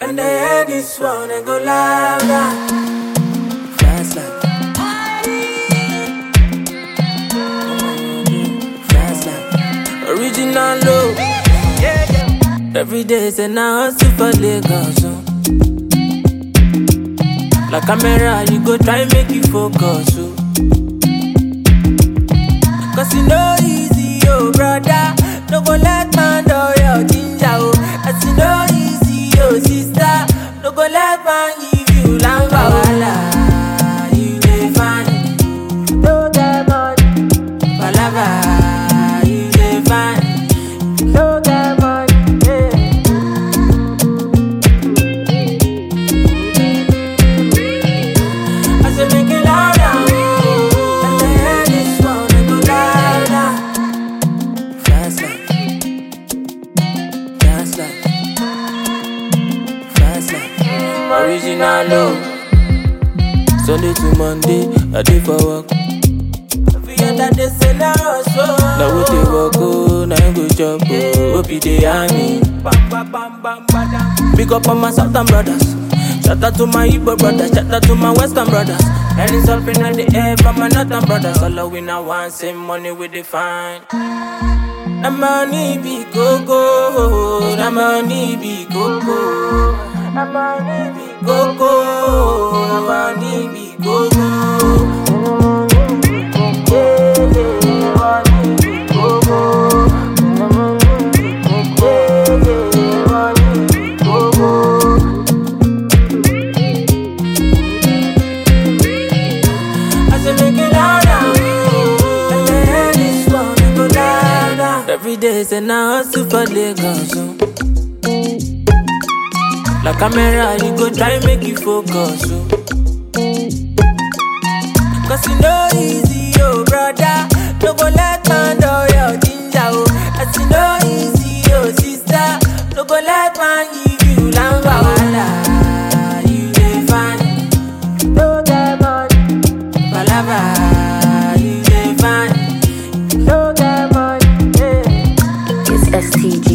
And they hear this one and go louder. Fast life. Fast life. Original low. Every day say now hustle for Lagos. Like camera, you go try make you focus. Cause you know easy, oh brother. No go let man do your ginger, oh. As you know easy, oh sister. No go let man give you lamba, wala. You dey fine, no get money. Palava, you dey fine, no get money. I say make it louder, oh. And the head is one and go louder. Fast life, fast life, fast life. Original low. Sunday to Monday, I dey for work. Every other day say na hustle. Now we dey work, oh, now you go chop, oh. Hope you dey hear me. Big up on my Southern brothers. Shout out to my Igbo brothers, shout out to my Western brothers. And it's up in the air from my Northern brothers. All of we now want same money we define. The money be go-go, the money be go-go. The money be go-go, the money be go-go. Every day say now hustle for Lagos. Like camera, you go try make you focus. Cause you know easy, oh brother. No go let man do your ginger, oh. As you know easy, oh sister. No go let man give you lamba, wala. You dey fine, no get money. Palava, you dey fine, no get money. It's STG.